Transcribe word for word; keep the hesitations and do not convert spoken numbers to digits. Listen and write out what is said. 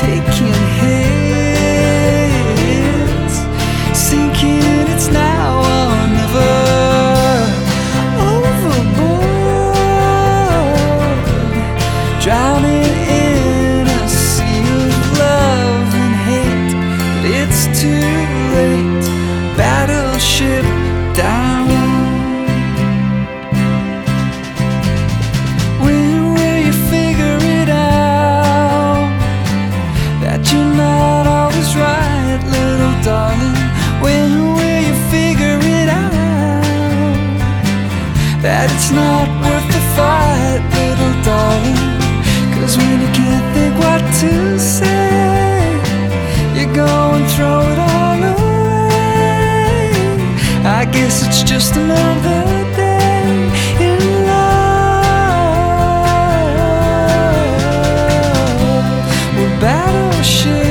taking hits, sinking, it's now or never. Overboard, drowning in a sea of love and hate, but it's too late. Battleship down. When will you figure it out that you're not always right, little darling? When will you figure it out that it's not worth the fight, little darling? 'Cause when you can't think what to say, you go and throw it all away. I guess it's just another day in love. We're battleships.